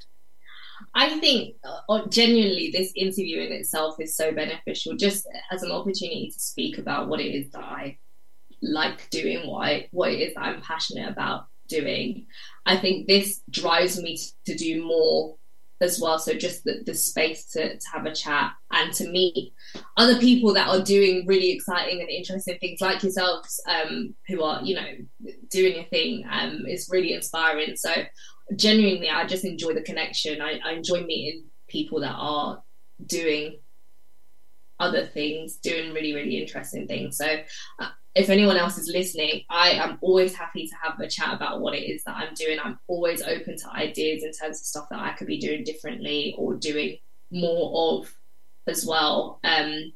I think uh, genuinely this interview in itself is so beneficial, just as an opportunity to speak about what it is that I like doing, what, I, what it is that I'm passionate about doing. I think this drives me to do more as well. So just the, the space to, to have a chat and to meet other people that are doing really exciting and interesting things like yourselves, um, who are, you know, doing your thing, um, is really inspiring. So genuinely, I just enjoy the connection. I, I enjoy meeting people that are doing other things, doing really, really interesting things. So uh, if anyone else is listening, I am always happy to have a chat about what it is that I'm doing. I'm always open to ideas in terms of stuff that I could be doing differently or doing more of as well. Um,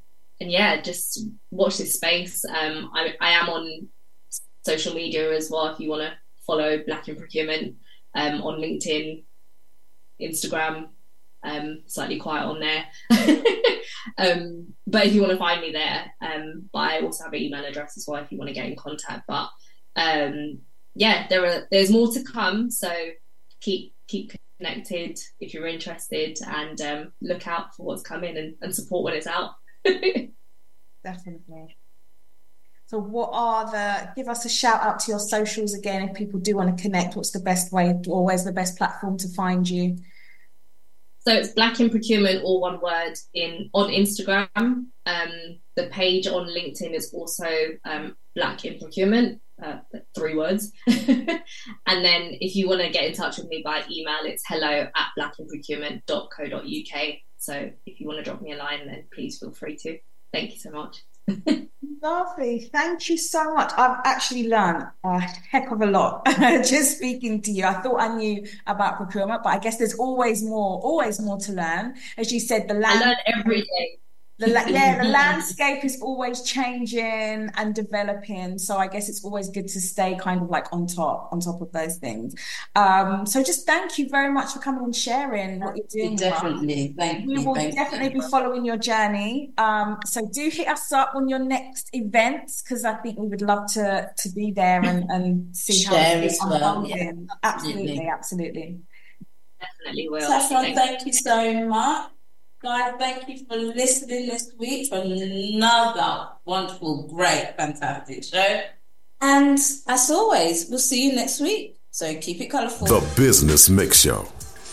and yeah, just watch this space. Um, I, I am on social media as well. If you want to follow Black in Procurement um, on LinkedIn, Instagram, um, slightly quiet on there. um, but if you want to find me there, um, but I also have an email address as well if you want to get in contact. But um, yeah, there are there's more to come. So keep keep connected if you're interested, and um, look out for what's coming and, and support when it's out. Definitely. So what are the, give us a shout out to your socials again if people do want to connect. What's the best way, or where's the best platform to find you? So it's Black in Procurement, all one word, in on Instagram. Um, the page on LinkedIn is also um, Black in Procurement, uh, three words. And then if you want to get in touch with me by email, it's hello at black in procurement dot co dot uk. So if you want to drop me a line, then please feel free to. Thank you so much. Lovely. Thank you so much. I've actually learned a heck of a lot just speaking to you. I thought I knew about procurement, but I guess there's always more, always more to learn. As you said, the land- I learn every day. The, yeah, the landscape is always changing and developing. So I guess it's always good to stay kind of like on top, on top of those things. Um, so just thank you very much for coming and sharing what you're doing. Definitely. Thank we you. We will thank definitely you. be following your journey. Um, so do hit us up on your next events, because I think we would love to to be there and, and see how it's unfolding. Well. Absolutely, absolutely. Definitely will. Saffron, thank you so much. Guys, thank you for listening this week for another wonderful, great, fantastic show. And as always, we'll see you next week. So keep it colourful. The Business Mix Show.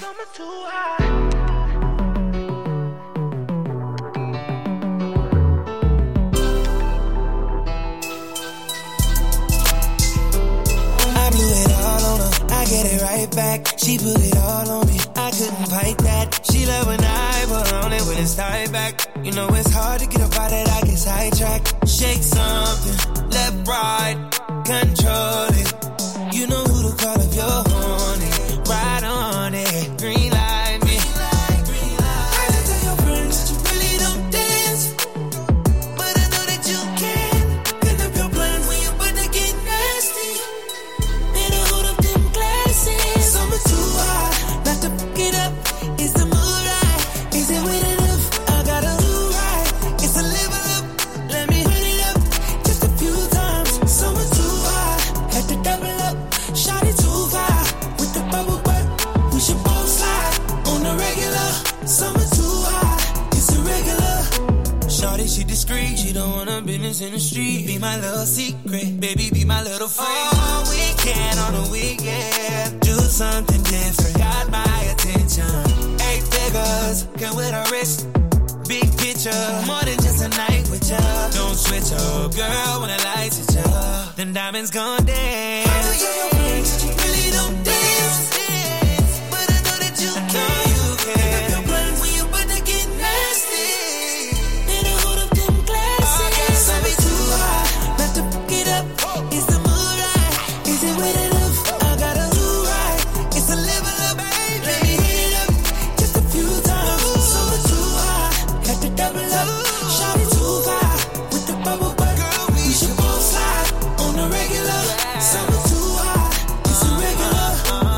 I blew it all on her. I get it right back. She put it all on me. I couldn't fight that. She love when I put on it when it's tied back. You know it's hard to get up out that I get sidetracked. Shake something, left, right, control it. You know who to call if you're horny. Ride on it, green light me. Green light. I can tell your friends that you really don't dance, but I know that you can. Clean up your plans when you're about to get nasty. Better hold up them glasses. Summer too hot, not to fuck it up. Is the mood right? Is it with enough? I gotta do right. It's a level up. Let me run it up just a few times. Summer too hot, had to double up. Shot it too far with the bubble butt. We should both slide on the regular. Summer too hot, it's irregular. Shorty, she discreet. She don't want her business in the street. Be my little secret, baby, be my little freak. Oh, weekend on the weekend, do something different. Got my attention. Eight figures, come with a wrist. Big picture, more than just a night with ya. Don't switch up, girl, when the lights hit ya. Then diamonds gon' dance. I know you're friends, you really don't dance. But I know that you can. Know you can. Your plans when you about to get nasty. Better hold up them glasses. Oh, yeah, summer too hot, not to fuck it up. Is the mood right? Is it with enough? I gotta do right. It's a level up, baby. Let me hit it up just a few times. Summer too hot, had to double up. Shot it too far with the bubble butt. Girl, we should both slide on the regular. Summer too hot, it's irregular.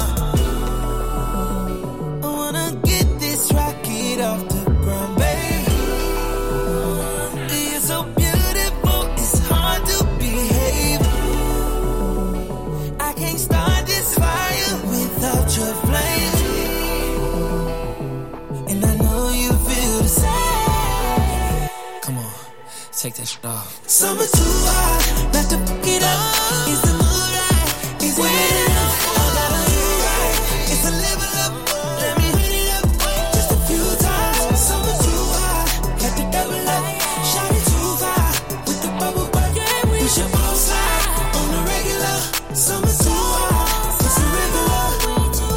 I wanna get this rocket off the ground, baby. You're so beautiful, it's hard to behave. I can't start this fire without your flame. And I know you feel the same. Come on, take that shit off. Summer too hot, not to fuck it up. Is the mood right? Is it enough? I gotta do right. It's a level up. Let me hit it up just a few times. Summer too hot, had to double up. Shot it too far with the bubble butt. We should both slide on the regular. Summer too hot, it's irregular. Too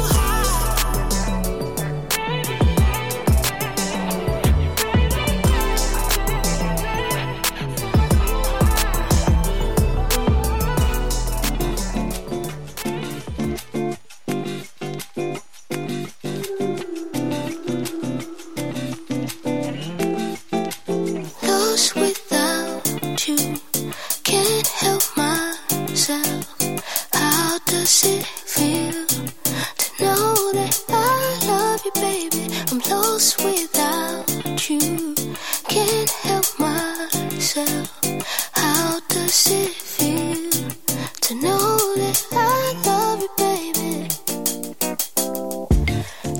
hot.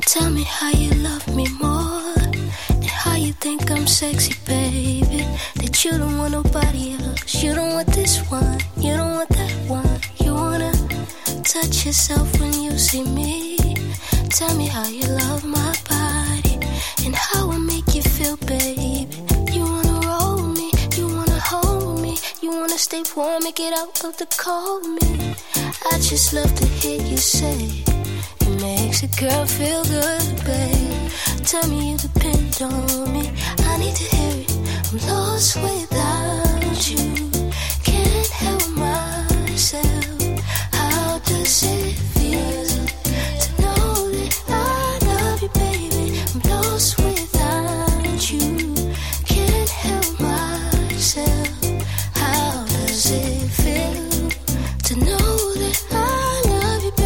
Tell me how you love me more, and how you think I'm sexy, baby. That you don't want nobody else. You don't want this one, you don't want that one. You wanna touch yourself when you see me. Tell me how you love my body, and how I make you feel, baby. You wanna roll me, you wanna hold me, you wanna stay warm and get out of the cold me. I just love to hear you say it makes a girl feel good, babe. Tell me you depend on me, I need to hear it. I'm lost without you, can't help myself. How does it feel to know that I love you, baby? I'm lost without you, can't help myself. How does it feel to know that I love you,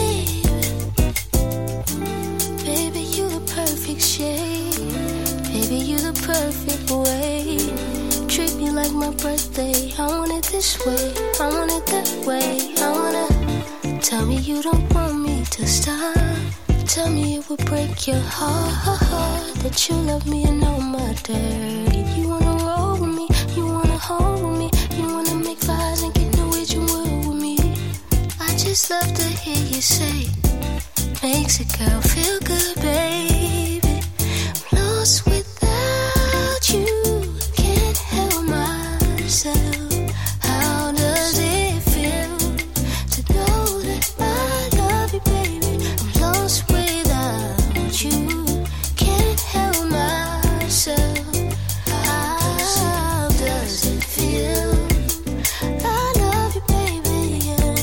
baby? Baby, you the perfect shade. Baby, you the perfect way. Treat me like my birthday. I want it this way, I want it that way. I wanna. Tell me you don't want me to stop. Tell me it would break your heart that you love me and know my dirty. You wanna roll with me, you wanna hold with me, you wanna make fires and get no waging world with me. I just love to hear you say makes a girl feel good, baby. I'm lost without you, can't help myself. How does it feel to know that I love you, baby? I'm lost without you, can't help myself. How does it feel? I love you, baby, yeah.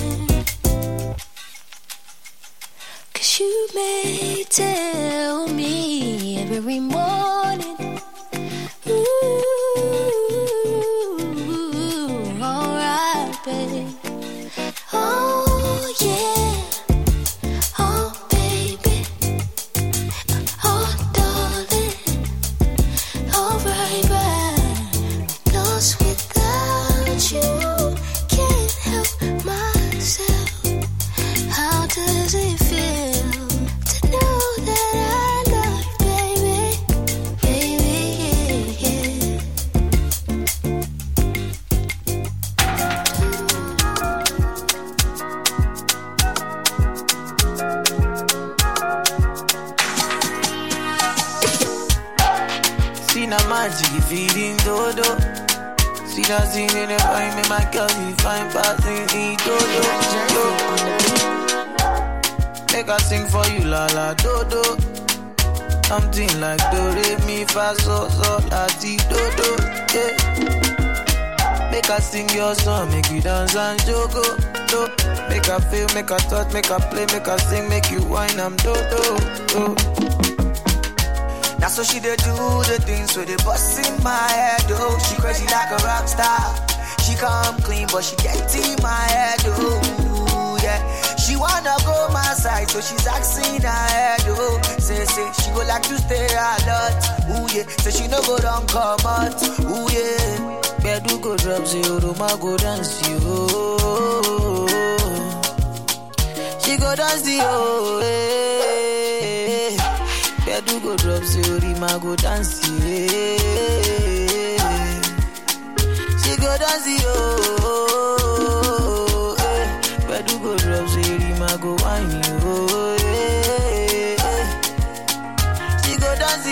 'Cause you may tell me every morning, ooh, alright, baby. Oh, yeah. Oh, baby. Oh, darling. Alright, right. Lost without you, can't help myself. How does it feel to know that I love you, baby? Baby, yeah, yeah. See na magic feeding dodo. See that scene in the fine, me my girl you fine passing in dodo. Make I sing for you la la dodo. Something like do re mi fa so so la ti dodo. Yeah. Make I sing your song, make you dance and jogo. Do. Make I feel, make I touch, make I play, make I sing, make you whine, I'm dodo. Do. That's so she dey do the things so they bust in my head, oh. She crazy like a rock star. She come clean, but she get in my head, oh. Yeah. She wanna go my side, so she's asking her head, oh. Say, say, she go like to stay a lot, ooh yeah. Say she no go down come out, ooh yeah. Bedu go drop zero, Roma go dance you, oh. She go dance you, oh, eh. Bedu go drop zero, Rima go dance yeah. She go dance oh, eh. Bedu go drop zero, Rima go wine you yeah. She go dance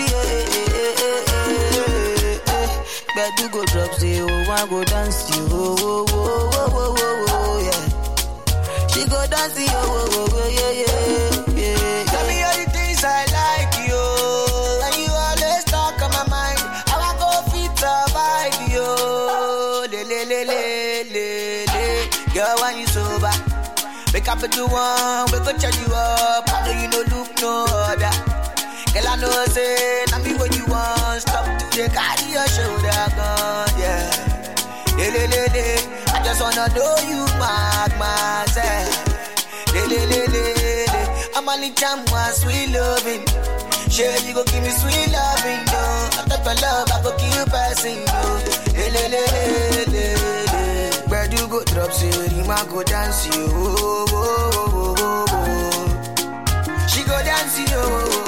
yeah. Bedu go drop zero, one go dance you oh, oh, oh, oh, oh, oh, yeah. She go dance oh, oh, oh, yeah, yeah, yeah. Tell me all the things I like you, and you always talk on my mind. How I go fit survive you, le le le le le le. Girl, when you sober, wake up at the one, we go charge you up. I know you no look no other. Girl, I know say, now me what you want. Stop to the carry your shoulder gun, yeah. Le le le le. I just wanna know you mark myself. Le le le le le. I'm only jam one sweet loving. Sure, you go give me sweet loving, no. After for love, I go keep you passing, no. Hey, le, le, le, le, le. Where do you go drop, say, Rima go dance, you. Oh, oh, oh, oh, oh. She go dance, you.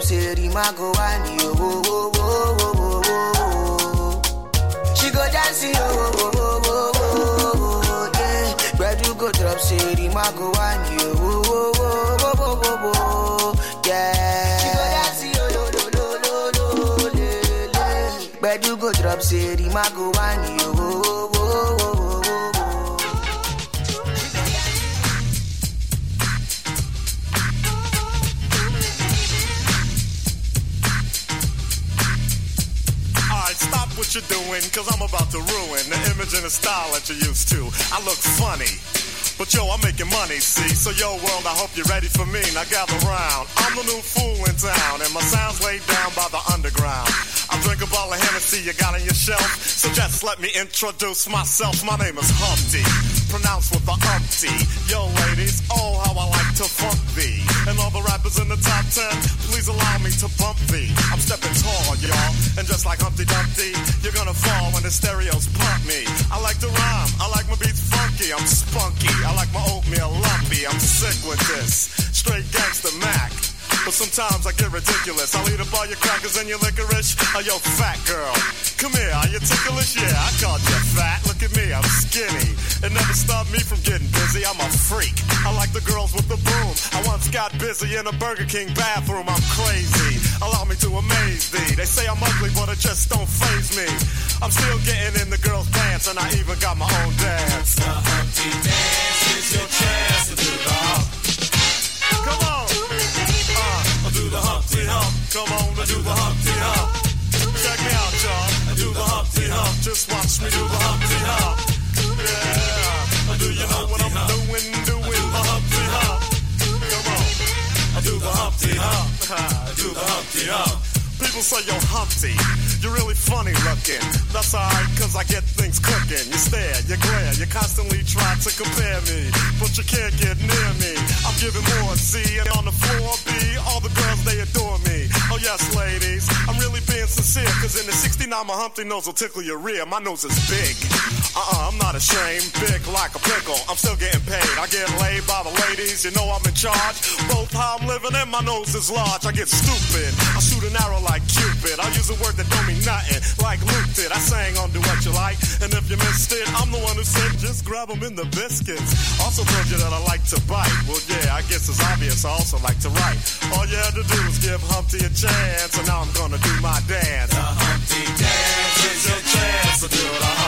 say the man go whine you. Oh, oh, oh, oh, oh, oh. She go dancing, oh, oh, oh, oh, oh, oh, yeah. Where you go drop, say the man go whine you. Oh, oh, oh, oh, oh, oh, oh, yeah. She go dancing, oh, lo, lo, lo, lo, lo, le, le. Where you go drop, say the man go whine you. Oh, oh, oh, oh, oh. Stop what you're doing, cause I'm about to ruin the image and the style that you're used to. I look funny, but yo, I'm making money, see? So yo, world, I hope you're ready for me. Now gather round. I'm the new fool in town, and my sound's laid down by the underground. I drink a bottle of Hennessy you got on your shelf, so just let me introduce myself. My name is Humpty, pronounced with the umpty. Yo, ladies, oh, how I like to funk thee. And all the rappers in the top ten, please allow me to bump thee. I'm stepping tall, y'all, and just like Humpty Dumpty, you're gonna fall when the stereos pump me. I like to rhyme, I like my beats funky, I'm spunky. I like my oatmeal lumpy, I'm sick with this. Straight gangster Mac. But sometimes I get ridiculous. I'll eat up all your crackers and your licorice. Oh, yo, fat girl, come here, are you ticklish? Yeah, I called you fat. Look at me, I'm skinny. It never stopped me from getting busy. I'm a freak. I like the girls with the broom. I once got busy in a Burger King bathroom. I'm crazy. Allow me to amaze thee. They say I'm ugly, but it just don't faze me. I'm still getting in the girls' pants, and I even got my own dance. The Humpty Dance is your chance to do the hump. Come on. Do the Humpty Hump, come on and do the Humpty Hump. Check me out, y'all. I do the Humpty Hump, just watch me do the Humpty Hump. Yeah, do you know what I'm doing? Doing the Humpty Hump. Come on, I do the Humpty Hump. I do the Humpty Hump. People say, yo, Humpty, you're really funny looking. That's alright, cause I get things cooking. You stare, you glare, you constantly try to compare me, but you can't get near me. I'm giving more, see, and on the floor, B, all the girls, they adore me. Oh yes, ladies, I'm really being sincere, cause in the sixty-nine, my Humpty nose will tickle your rear. My nose is big. Uh-uh, I'm not ashamed, big like a pickle. I'm still getting paid, I get laid by the ladies, you know I'm in charge. Both how I'm living and my nose is large. I get stupid, I shoot an arrow like Cupid. I use a word that don't mean nothing, like Luke did. I sang on Do What You Like, and if you missed it, I'm the one who said just grab them in the biscuits. Also told you that I like to bite. Well, yeah, I guess it's obvious I also like to write. All you had to do was give Humpty a chance, and now I'm gonna do my dance. The Humpty Dance is your chance to do the Humpty.